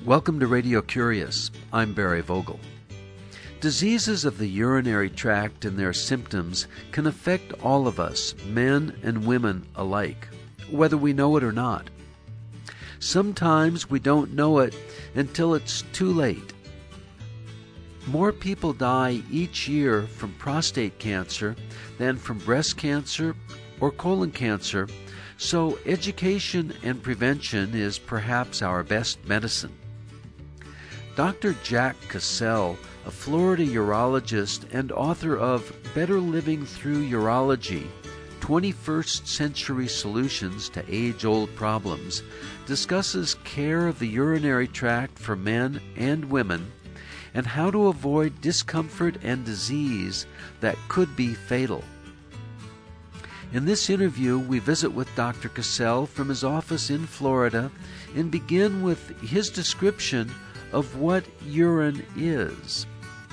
Welcome to Radio Curious. I'm Barry Vogel. Diseases of the urinary tract and their symptoms can affect all of us, men and women alike, whether we know it or not. Sometimes we don't know it until it's too late. More people die each year from prostate cancer than from breast cancer or colon cancer, so education and prevention is perhaps our best medicine. Dr. Jack Cassell, a Florida urologist and author of Better Living Through Urology, 21st Century Solutions to Age-Old Problems, discusses care of the urinary tract for men and women and how to avoid discomfort and disease that could be fatal. In this interview, we visit with Dr. Cassell from his office in Florida and begin with his description of what urine is.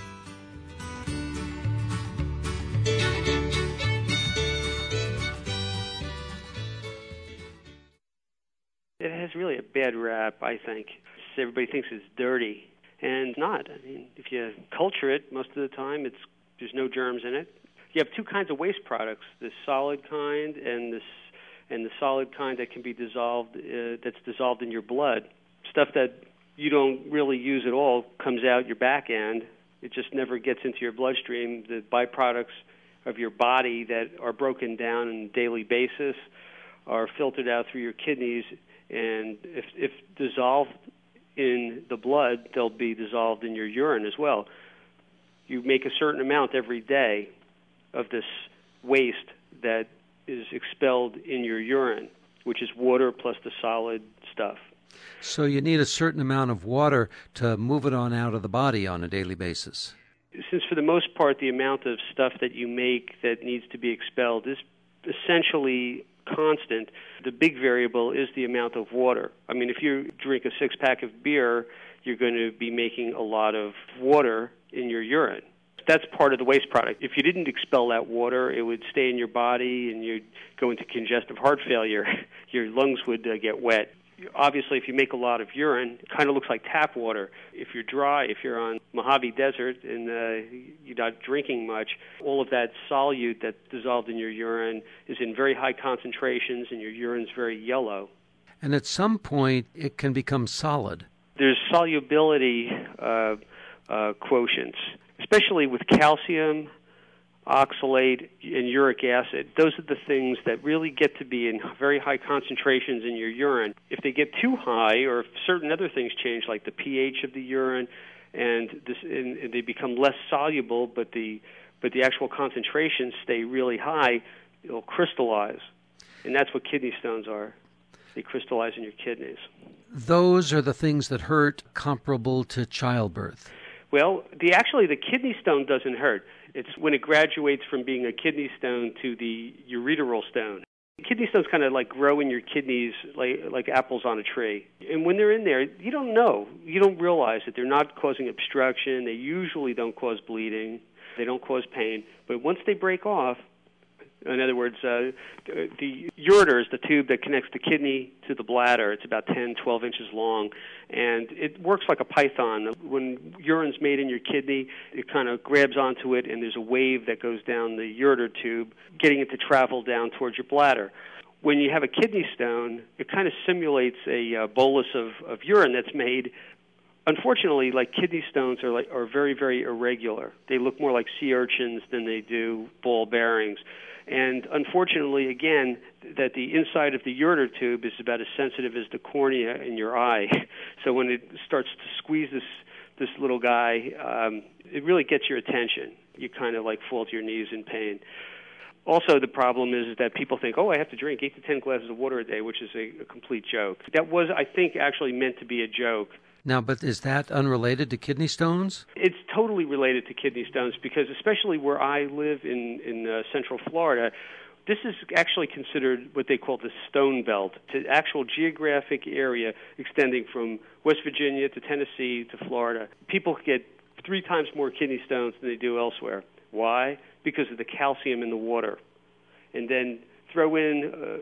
It has really a bad rap, I think. Everybody thinks it's dirty, and not. I mean, if you culture it, most of the time there's no germs in it. You have two kinds of waste products: the solid kind and the solid kind that can be dissolved. That's dissolved in your blood. Stuff that you don't really use at all comes out your back end. It just never gets into your bloodstream. The byproducts of your body that are broken down on a daily basis are filtered out through your kidneys, and if dissolved in the blood, they'll be dissolved in your urine as well. You make a certain amount every day of this waste that is expelled in your urine, which is water plus the solid stuff. So you need a certain amount of water to move it on out of the body on a daily basis. Since for the most part the amount of stuff that you make that needs to be expelled is essentially constant, the big variable is the amount of water. I mean, if you drink a six-pack of beer, you're going to be making a lot of water in your urine. That's part of the waste product. If you didn't expel that water, it would stay in your body and you'd go into congestive heart failure. Your lungs would get wet. Obviously, if you make a lot of urine, it kind of looks like tap water. If you're dry, if you're on Mojave Desert and you're not drinking much, all of that solute that's dissolved in your urine is in very high concentrations and your urine's very yellow. And at some point, it can become solid. There's solubility quotients, especially with calcium, oxalate, and uric acid. Those are the things that really get to be in very high concentrations in your urine. If they get too high, or if certain other things change, like the pH of the urine, and they become less soluble, but the actual concentrations stay really high, it'll crystallize. And that's what kidney stones are. They crystallize in your kidneys. Those are the things that hurt, comparable to childbirth. Well, the kidney stone doesn't hurt. It's when it graduates from being a kidney stone to the ureteral stone. Kidney stones kind of like grow in your kidneys like apples on a tree. And when they're in there, you don't know. You don't realize that they're not causing obstruction. They usually don't cause bleeding. They don't cause pain. But once they break off, in other words, the ureter is the tube that connects the kidney to the bladder. It's about 10, 12 inches long, and it works like a python. When urine's made in your kidney, it kind of grabs onto it, and there's a wave that goes down the ureter tube, getting it to travel down towards your bladder. When you have a kidney stone, it kind of simulates a bolus of urine that's made. Unfortunately, like kidney stones are very, very irregular. They look more like sea urchins than they do ball bearings. And unfortunately, again, that the inside of the ureter tube is about as sensitive as the cornea in your eye. So when it starts to squeeze this little guy, it really gets your attention. You kind of like fall to your knees in pain. Also, the problem is that people think, I have to drink 8 to 10 glasses of water a day, which is a complete joke. That was, I think, actually meant to be a joke. Now, but is that unrelated to kidney stones? It's totally related to kidney stones because especially where I live in Central Florida, this is actually considered what they call the stone belt, the actual geographic area extending from West Virginia to Tennessee to Florida. People get 3 times more kidney stones than they do elsewhere. Why? Because of the calcium in the water. And then throw in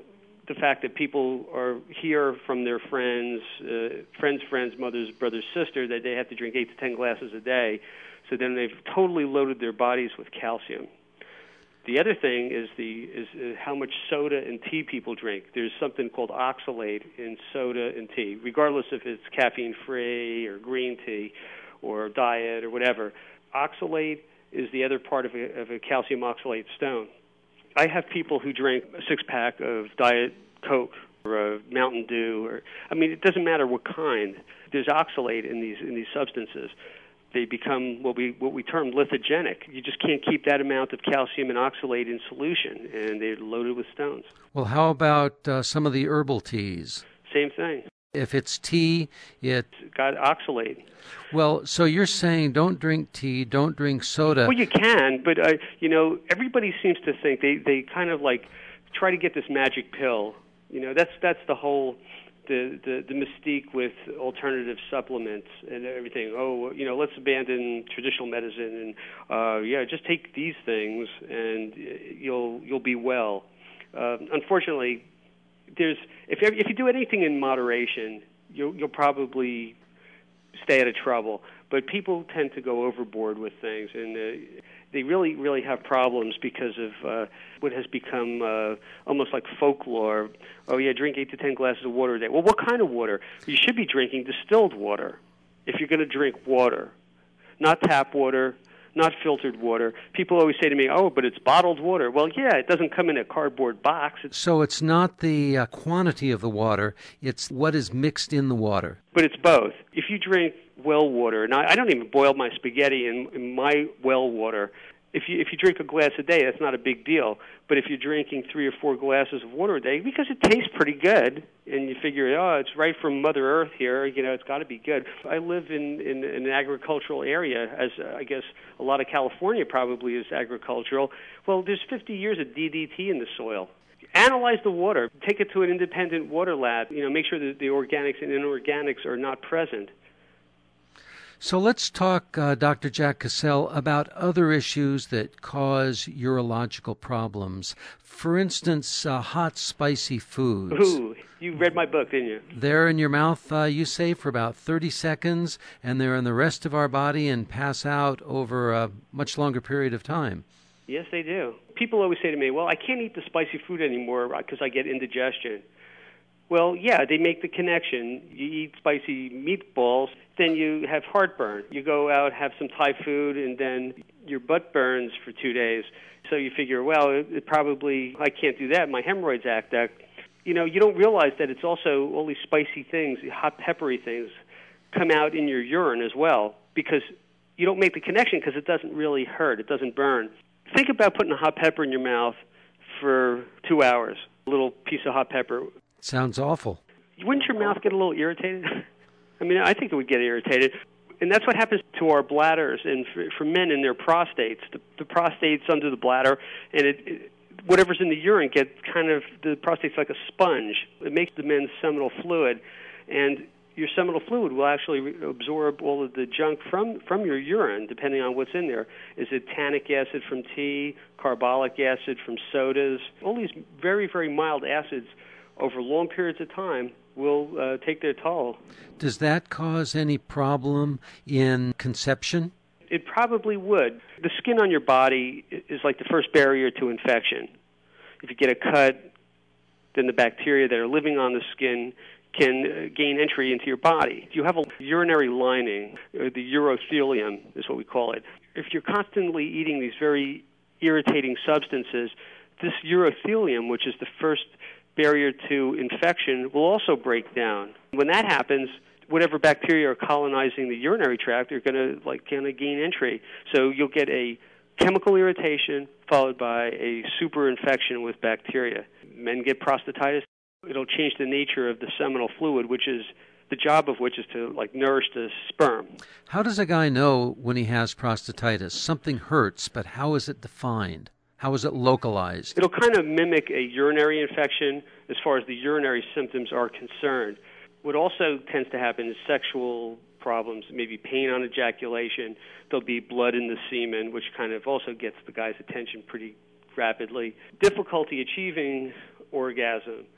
the fact that people hear from their friends, mothers, brothers, sisters, that they have to drink 8 to 10 glasses a day. So then they've totally loaded their bodies with calcium. The other thing is how much soda and tea people drink. There's something called oxalate in soda and tea, regardless if it's caffeine-free or green tea or diet or whatever. Oxalate is the other part of a calcium oxalate stone. I have people who drink a 6-pack of Diet Coke or a Mountain Dew, it doesn't matter what kind. There's oxalate in these substances. They become what we term lithogenic. You just can't keep that amount of calcium and oxalate in solution, and they're loaded with stones. Well, how about some of the herbal teas? Same thing. If it's tea, it's got oxalate. Well, so you're saying don't drink tea, don't drink soda. Well, you can, but everybody seems to think they kind of like try to get this magic pill. That's the whole the mystique with alternative supplements and everything. Let's abandon traditional medicine and just take these things and you'll be well. Unfortunately, if you do anything in moderation, you'll probably stay out of trouble. But people tend to go overboard with things, and they really, really have problems because of what has become almost like folklore. Oh, yeah, drink 8 to 10 glasses of water a day. Well, what kind of water? You should be drinking distilled water if you're going to drink water, not tap water, not filtered water. People always say to me, oh, but it's bottled water. Well, yeah, it doesn't come in a cardboard box. So it's not the quantity of the water, it's what is mixed in the water. But it's both. If you drink well water, and I don't even boil my spaghetti in my well water. If you drink a glass a day, that's not a big deal. But if you're drinking 3 or 4 glasses of water a day, because it tastes pretty good, and you figure, it's right from Mother Earth here, it's got to be good. I live in an agricultural area, as I guess a lot of California probably is agricultural. Well, there's 50 years of DDT in the soil. Analyze the water. Take it to an independent water lab. Make sure that the organics and inorganics are not present. So let's talk, Dr. Jack Cassell, about other issues that cause urological problems. For instance, hot, spicy foods. Ooh, you read my book, didn't you? They're in your mouth, you say, for about 30 seconds, and they're in the rest of our body and pass out over a much longer period of time. Yes, they do. People always say to me, well, I can't eat the spicy food anymore because I get indigestion. Well, yeah, they make the connection. You eat spicy meatballs, then you have heartburn. You go out, have some Thai food, and then your butt burns for 2 days. So you figure, well, it probably, I can't do that. My hemorrhoids act up. You don't realize that it's also all these spicy things, hot, peppery things, come out in your urine as well because you don't make the connection because it doesn't really hurt. It doesn't burn. Think about putting a hot pepper in your mouth for 2 hours, a little piece of hot pepper. Sounds awful. Wouldn't your mouth get a little irritated? I think it would get irritated. And that's what happens to our bladders and for men and their prostates. The prostate's under the bladder, and whatever's in the urine gets the prostate's like a sponge. It makes the men's seminal fluid, and your seminal fluid will actually absorb all of the junk from your urine, depending on what's in there. Is it tannic acid from tea, carbolic acid from sodas? All these very, very mild acids over long periods of time will take their toll. Does that cause any problem in conception? It probably would. The skin on your body is like the first barrier to infection. If you get a cut, then the bacteria that are living on the skin can gain entry into your body. If you have a urinary lining, the urothelium is what we call it. If you're constantly eating these very irritating substances, this urothelium, which is the first barrier to infection, will also break down. When that happens, whatever bacteria are colonizing the urinary tract are going to gain entry. So you'll get a chemical irritation followed by a super infection with bacteria. Men get prostatitis. It'll change the nature of the seminal fluid, which is the job of which is to nourish the sperm. How does a guy know when he has prostatitis? Something hurts, but how is it defined? How is it localized? It'll kind of mimic a urinary infection as far as the urinary symptoms are concerned. What also tends to happen is sexual problems, maybe pain on ejaculation. There'll be blood in the semen, which kind of also gets the guy's attention pretty rapidly. Difficulty achieving orgasm.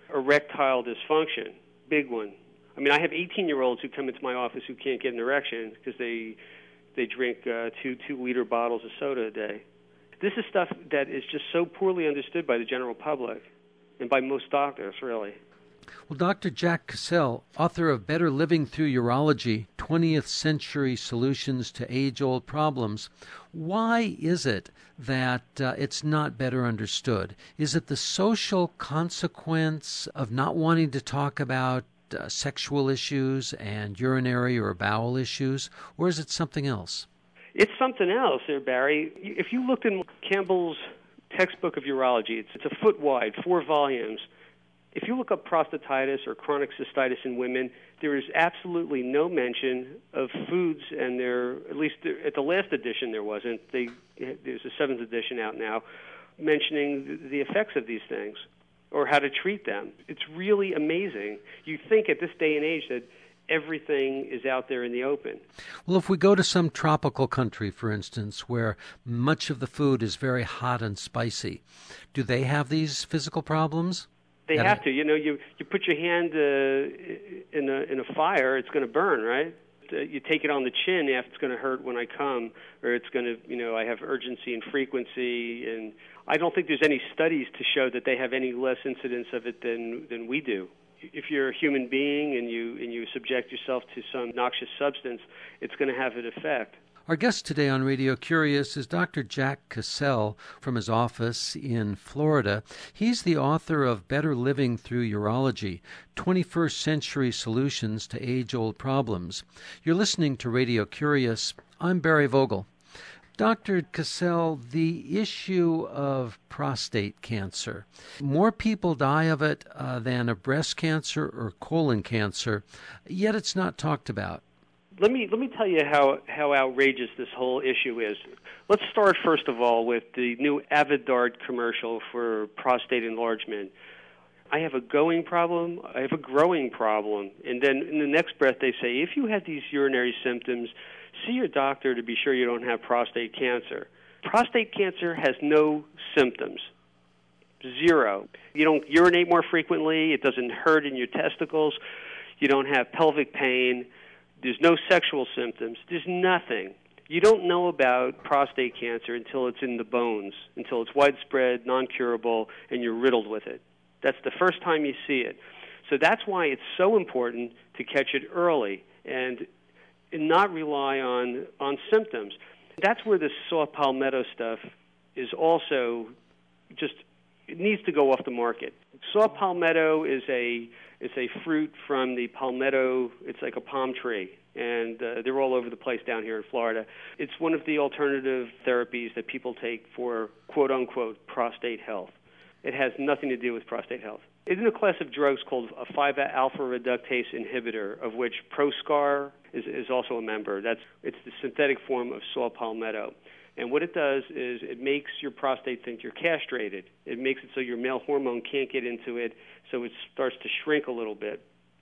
erectile dysfunction, big one. I mean, I have 18-year-olds who come into my office who can't get an erection because they drink two-liter bottles of soda a day. This is stuff that is just so poorly understood by the general public and by most doctors, really. Well, Dr. Jack Cassell, author of Better Living Through Urology, 20th Century Solutions to Age-Old Problems, why is it that it's not better understood? Is it the social consequence of not wanting to talk about sexual issues and urinary or bowel issues, or is it something else? It's something else there, Barry. If you looked in Campbell's textbook of urology, it's a foot wide, 4 volumes. If you look up prostatitis or chronic cystitis in women, there is absolutely no mention of foods, and at least at the last edition there wasn't. There's a 7th edition out now mentioning the effects of these things or how to treat them. It's really amazing. You think at this day and age that everything is out there in the open. Well, if we go to some tropical country, for instance, where much of the food is very hot and spicy, do they have these physical problems? They have to. You know, you put your hand in a fire, it's going to burn, right? You take it on the chin, it's going to hurt when I come, or it's going to, I have urgency and frequency, and I don't think there's any studies to show that they have any less incidence of it than we do. If you're a human being and you subject yourself to some noxious substance, it's going to have an effect. Our guest today on Radio Curious is Dr. Jack Cassell from his office in Florida. He's the author of Better Living Through Urology, 21st Century Solutions to Age-Old Problems. You're listening to Radio Curious. I'm Barry Vogel. Dr. Cassell, the issue of prostate cancer. More people die of it than of breast cancer or colon cancer, yet it's not talked about. Let me tell you how outrageous this whole issue is. Let's start, first of all, with the new Avodart commercial for prostate enlargement. I have a going problem, I have a growing problem. And then in the next breath they say, if you have these urinary symptoms, see your doctor to be sure you don't have prostate cancer. Prostate cancer has no symptoms. 0. You don't urinate more frequently. It doesn't hurt in your testicles. You don't have pelvic pain. There's no sexual symptoms. There's nothing. You don't know about prostate cancer until it's in the bones, until it's widespread, non-curable, and you're riddled with it. That's the first time you see it. So that's why it's so important to catch it early and not rely on symptoms. That's where the saw palmetto stuff is also just, it needs to go off the market. Saw palmetto is a fruit from the palmetto. It's like a palm tree, and they're all over the place down here in Florida. It's one of the alternative therapies that people take for quote-unquote prostate health. It has nothing to do with prostate health. It's in a class of drugs called a 5-alpha reductase inhibitor, of which Proscar is also a member. It's the synthetic form of saw palmetto. And what it does is it makes your prostate think you're castrated. It makes it so your male hormone can't get into it, so it starts to shrink a little bit.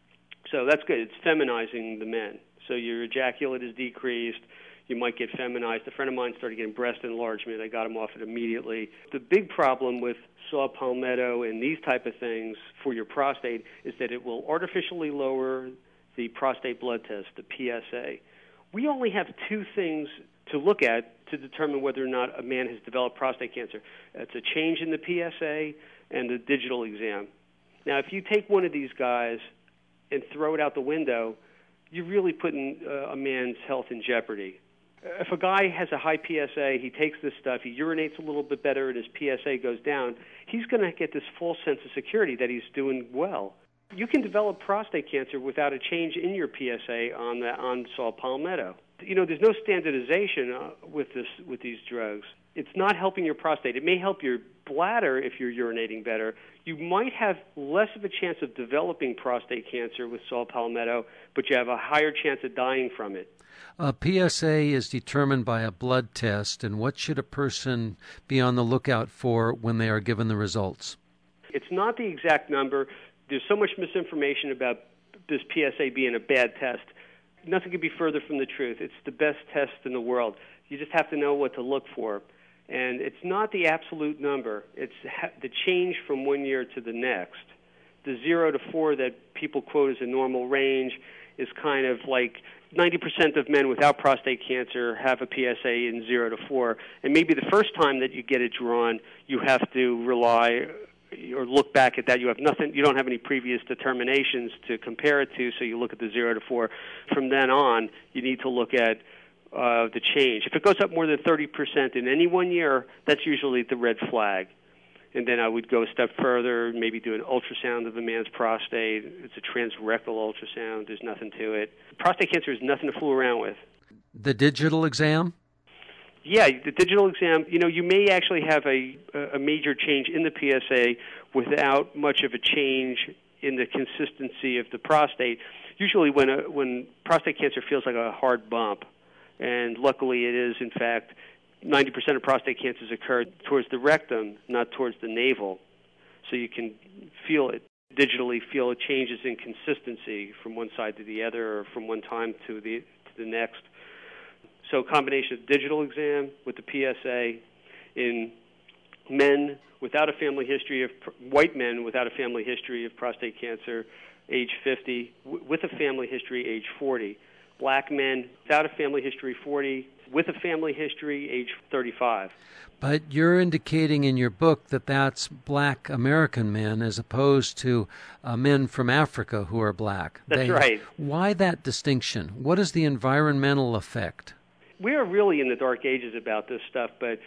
So that's good. It's feminizing the men. So your ejaculate is decreased. You might get feminized. A friend of mine started getting breast enlargement. I got him off it immediately. The big problem with saw palmetto and these type of things for your prostate is that it will artificially lower the prostate blood test, the PSA. We only have 2 things to look at to determine whether or not a man has developed prostate cancer. It's a change in the PSA and the digital exam. Now, if you take one of these guys and throw it out the window, you're really putting a man's health in jeopardy. If a guy has a high PSA, he takes this stuff, he urinates a little bit better, and his PSA goes down, he's going to get this false sense of security that he's doing well. You can develop prostate cancer without a change in your PSA on saw palmetto. There's no standardization with these drugs. It's not helping your prostate. It may help your bladder if you're urinating better. You might have less of a chance of developing prostate cancer with saw palmetto, but you have a higher chance of dying from it. PSA is determined by a blood test, and what should a person be on the lookout for when they are given the results? It's not the exact number. There's so much misinformation about this PSA being a bad test. Nothing could be further from the truth. It's the best test in the world. You just have to know what to look for. And it's not the absolute number. It's the change from one year to the next the 0 to 4 that people quote as a normal range is kind of like 90% of men without prostate cancer have a PSA in 0 to 4. And maybe the first time that you get it drawn, you have to rely or look back at that. You don't have any previous determinations to compare it to, so you look at the 0 to 4. From then on, you need to look at the change. If it goes up more than 30% in any 1 year, that's usually the red flag. And then I would go a step further, maybe do an ultrasound of a man's prostate. It's a transrectal ultrasound. There's nothing to it. Prostate cancer is nothing to fool around with. The digital exam? Yeah, the digital exam, you may actually have a major change in the PSA without much of a change in the consistency of the prostate. Usually when prostate cancer feels like a hard bump, and luckily it is, in fact, 90% of prostate cancers occur towards the rectum, not towards the navel. So you can feel it, digitally feel changes in consistency from one side to the other or from one time to the next. So a combination of digital exam with the PSA in men without a family history of, white men without a family history of prostate cancer, age 50, with a family history, age 40. Black men without a family history, 40, with a family history, age 35. But you're indicating in your book that that's black American men as opposed to men from Africa who are black. That's right. Why that distinction? What is the environmental effect? We are really in the dark ages about this stuff, but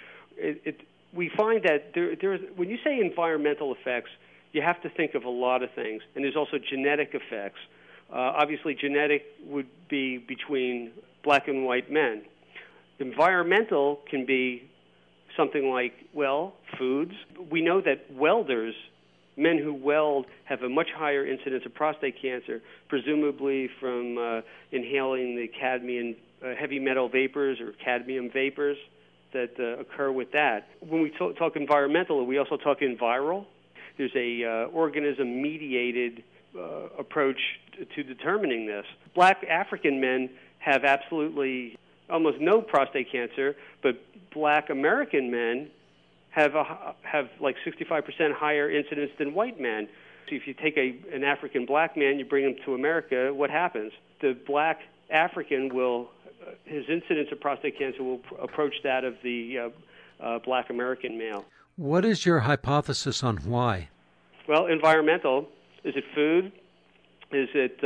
we find that when you say environmental effects, you have to think of a lot of things, and there's also genetic effects. Obviously, genetic would be between black and white men. Environmental can be something like, foods. We know that welders, men who weld, have a much higher incidence of prostate cancer, presumably from inhaling the cadmium, heavy metal vapors or cadmium vapors that occur with that. When we talk environmental, we also talk viral. There's a organism-mediated approach to determining this. Black African men have absolutely almost no prostate cancer, but black American men have like 65% higher incidence than white men. So if you take an African black man, you bring him to America, what happens? The black African his incidence of prostate cancer will approach that of the black American male. What is your hypothesis on why? Well, environmental. Is it food? Is it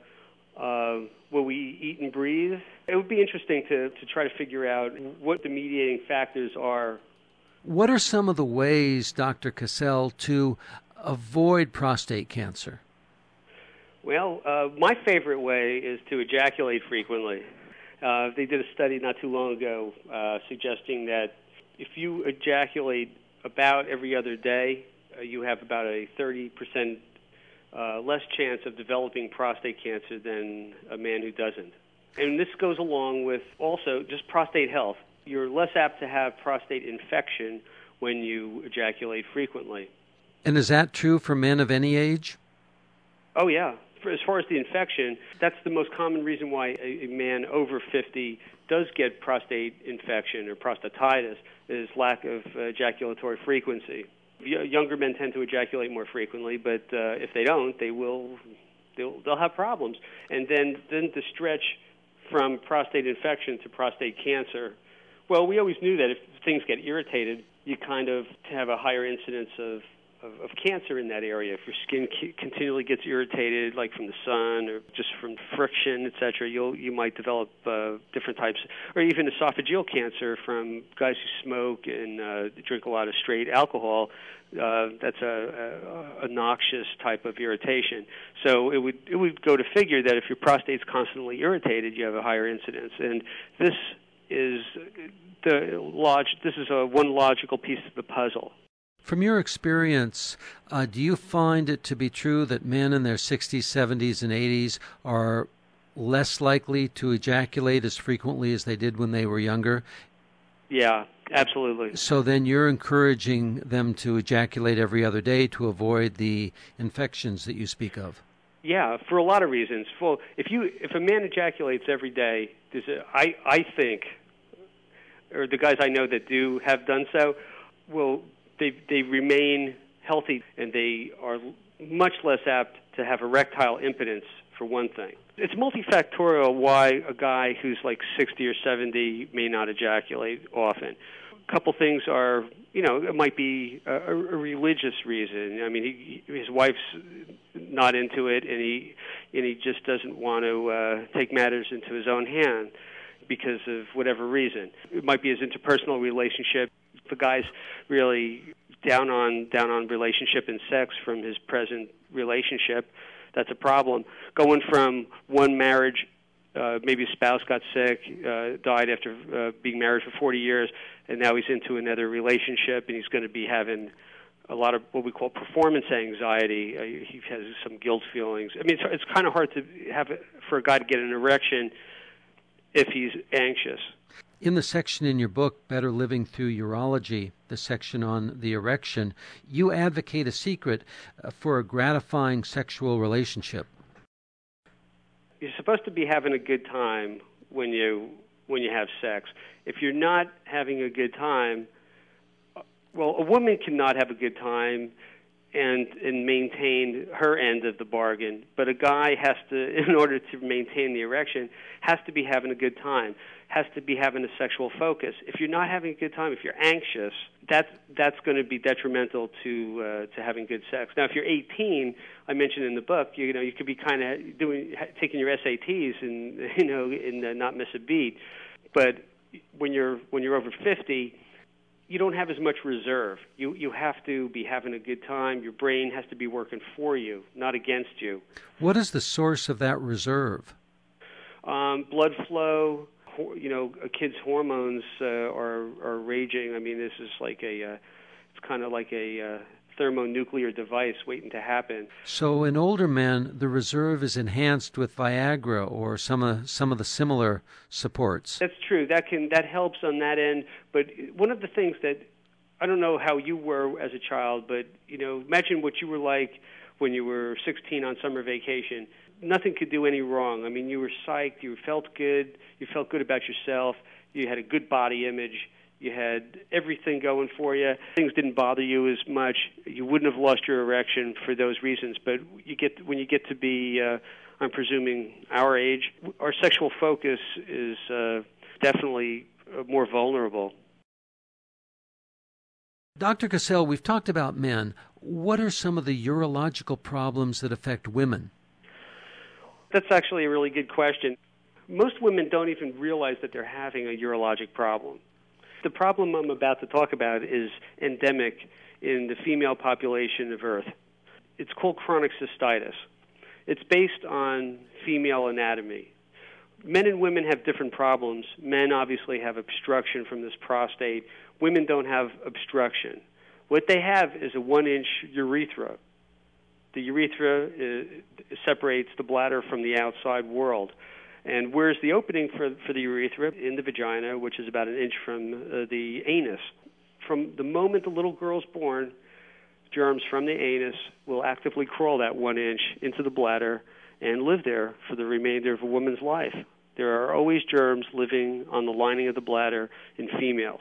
what we eat and breathe? It would be interesting to try to figure out what the mediating factors are. What are some of the ways, Dr. Cassell, to avoid prostate cancer? Well, my favorite way is to ejaculate frequently. They did a study not too long ago suggesting that if you ejaculate about every other day, you have about a 30% less chance of developing prostate cancer than a man who doesn't. And this goes along with also just prostate health. You're less apt to have prostate infection when you ejaculate frequently. And is that true for men of any age? Oh, yeah. As far as the infection, that's the most common reason why a man over 50 does get prostate infection or prostatitis, is lack of ejaculatory frequency. Younger men tend to ejaculate more frequently, but if they don't, they'll have problems. And then the stretch from prostate infection to prostate cancer. Well, we always knew that if things get irritated, you kind of have a higher incidence of cancer in that area. If your skin continually gets irritated, like from the sun or just from friction, etc., you might develop different types, or even esophageal cancer from guys who smoke and drink a lot of straight alcohol. That's a noxious type of irritation. So it would go to figure that if your prostate's constantly irritated, you have a higher incidence. And this is one logical piece of the puzzle. From your experience, do you find it to be true that men in their 60s, 70s, and 80s are less likely to ejaculate as frequently as they did when they were younger? Yeah, absolutely. So then you're encouraging them to ejaculate every other day to avoid the infections that you speak of? Yeah, for a lot of reasons. Well, if a man ejaculates every day, I think, or the guys I know that have done so, they remain healthy and they are much less apt to have erectile impotence, for one thing. It's multifactorial why a guy who's like 60 or 70 may not ejaculate often. A couple things are, it might be a religious reason. I mean, his wife's not into it, and he just doesn't want to take matters into his own hand because of whatever reason. It might be his interpersonal relationship. If the guy's really down on relationship and sex from his present relationship, that's a problem. Going from one marriage, maybe a spouse got sick, died after being married for 40 years, and now he's into another relationship, and he's going to be having a lot of what we call performance anxiety. He has some guilt feelings. I mean, it's kind of hard to have for a guy to get an erection if he's anxious. In the section in your book, Better Living Through Urology, the section on the erection, you advocate a secret for a gratifying sexual relationship. You're supposed to be having a good time when you have sex. If you're not having a good time, well, a woman cannot have a good time and maintain her end of the bargain, but a guy has to, in order to maintain the erection, has to be having a good time, has to be having a sexual focus. If you're not having a good time, if you're anxious, that's going to be detrimental to having good sex. Now, if you're 18, I mentioned in the book, you could be kind of taking your SATs and not miss a beat. But when you're over 50, you don't have as much reserve. You have to be having a good time. Your brain has to be working for you, not against you. What is the source of that reserve? Blood flow. A kid's hormones are raging. I mean, this is like it's kind of like a thermonuclear device waiting to happen. So in older men, the reserve is enhanced with Viagra or some of the similar supports. That's true. That helps on that end. But one of the things that I don't know how you were as a child, but imagine what you were like when you were 16 on summer vacation. Nothing could do any wrong. I mean, you were psyched. You felt good. You felt good about yourself. You had a good body image. You had everything going for you. Things didn't bother you as much. You wouldn't have lost your erection for those reasons. But when you get to be, I'm presuming, our age, our sexual focus is definitely more vulnerable. Dr. Cassell, we've talked about men. What are some of the urological problems that affect women? That's actually a really good question. Most women don't even realize that they're having a urologic problem. The problem I'm about to talk about is endemic in the female population of Earth. It's called chronic cystitis. It's based on female anatomy. Men and women have different problems. Men obviously have obstruction from this prostate. Women don't have obstruction. What they have is a 1-inch urethra. The urethra separates the bladder from the outside world. And where's the opening for the urethra? In the vagina, which is about 1 inch from the anus. From the moment the little girl's born, germs from the anus will actively crawl that 1 inch into the bladder and live there for the remainder of a woman's life. There are always germs living on the lining of the bladder in females.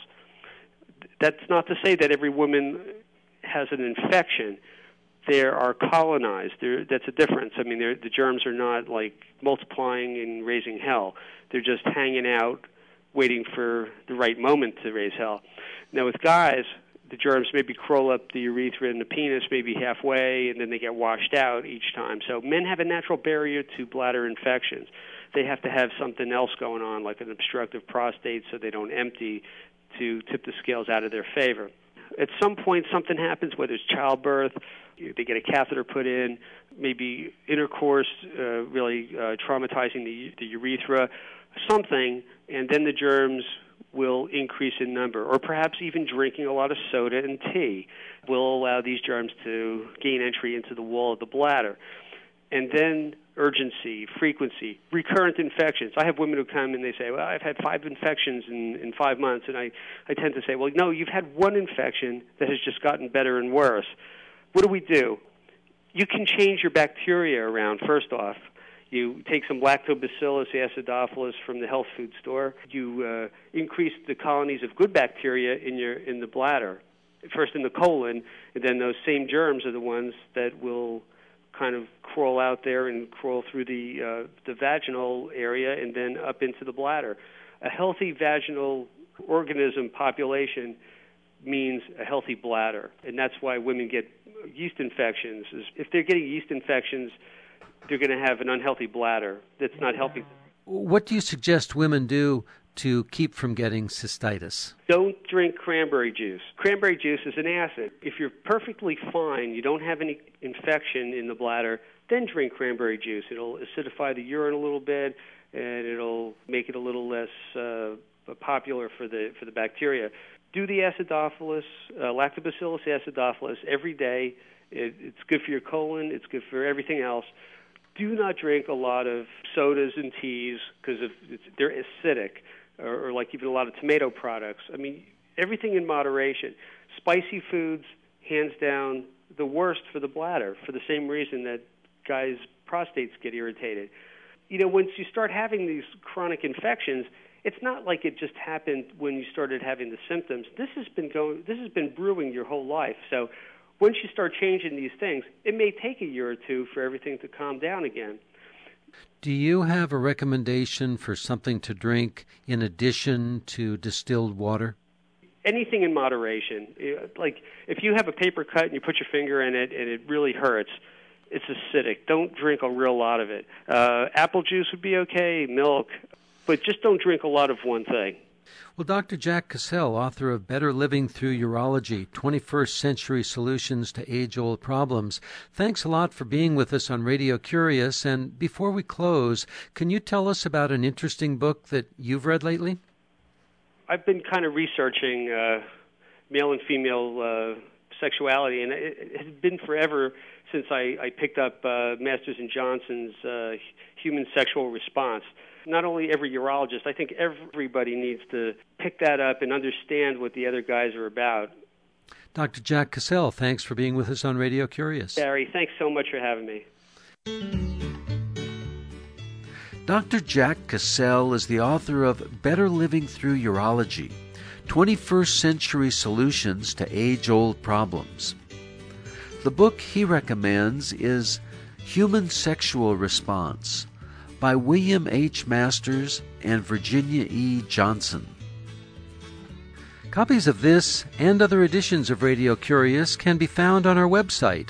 That's not to say that every woman has an infection. They are colonized. That's a difference. I mean, the germs are not like multiplying and raising hell. They're just hanging out, waiting for the right moment to raise hell. Now, with guys, the germs maybe crawl up the urethra and the penis maybe halfway, and then they get washed out each time. So men have a natural barrier to bladder infections. They have to have something else going on, like an obstructive prostate, so they don't empty to tip the scales out of their favor. At some point, something happens, whether it's childbirth, they get a catheter put in, maybe intercourse really traumatizing the urethra, something, and then the germs will increase in number. Or perhaps even drinking a lot of soda and tea will allow these germs to gain entry into the wall of the bladder. And then urgency, frequency, recurrent infections. I have women who come and they say, well, I've had 5 infections in 5 months. And I tend to say, well, no, you've had one infection that has just gotten better and worse. What do? You can change your bacteria around, first off. You take some Lactobacillus acidophilus from the health food store. You increase the colonies of good bacteria in the bladder. first in the colon, and then those same germs are the ones that will kind of crawl out there and crawl through the vaginal area and then up into the bladder. A healthy vaginal organism population means a healthy bladder, and that's why women get yeast infections. If they're getting yeast infections, they're going to have an unhealthy bladder that's not helping. What do you suggest women do to keep from getting cystitis? Don't drink cranberry juice. Cranberry juice is an acid. If you're perfectly fine, you don't have any infection in the bladder, then drink cranberry juice. It'll acidify the urine a little bit, and it'll make it a little less popular for the bacteria. Do the acidophilus, Lactobacillus acidophilus, every day. It's good for your colon. It's good for everything else. Do not drink a lot of sodas and teas because they're acidic, or like even a lot of tomato products. I mean, everything in moderation. Spicy foods, hands down, the worst for the bladder for the same reason that guys' prostates get irritated. You know, once you start having these chronic infections, it's not like it just happened when you started having the symptoms. This has been brewing your whole life. So once you start changing these things, it may take a year or two for everything to calm down again. Do you have a recommendation for something to drink in addition to distilled water? Anything in moderation. Like if you have a paper cut and you put your finger in it and it really hurts, it's acidic. Don't drink a real lot of it. Apple juice would be okay, milk, but just don't drink a lot of one thing. Well, Dr. Jack Cassell, author of Better Living Through Urology, 21st Century Solutions to Age-Old Problems, thanks a lot for being with us on Radio Curious. And before we close, can you tell us about an interesting book that you've read lately? I've been kind of researching male and female sexuality, and it has been forever since I picked up Masters and Johnson's Human Sexual Response. Not only every urologist, I think everybody needs to pick that up and understand what the other guys are about. Dr. Jack Cassell, thanks for being with us on Radio Curious. Barry, thanks so much for having me. Dr. Jack Cassell is the author of Better Living Through Urology, 21st Century Solutions to Age-Old Problems. The book he recommends is Human Sexual Response by William H. Masters and Virginia E. Johnson. Copies of this and other editions of Radio Curious can be found on our website,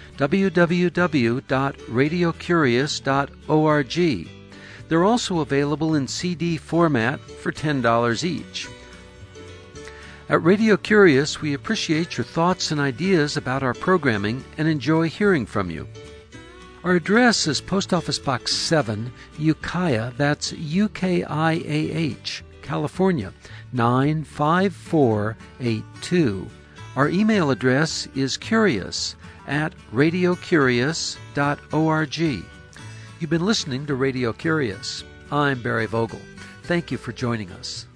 www.radiocurious.org. They're also available in CD format for $10 each. At Radio Curious, we appreciate your thoughts and ideas about our programming and enjoy hearing from you. Our address is Post Office Box 7, Ukiah, that's UKIAH, California, 95482. Our email address is curious@radiocurious.org. You've been listening to Radio Curious. I'm Barry Vogel. Thank you for joining us.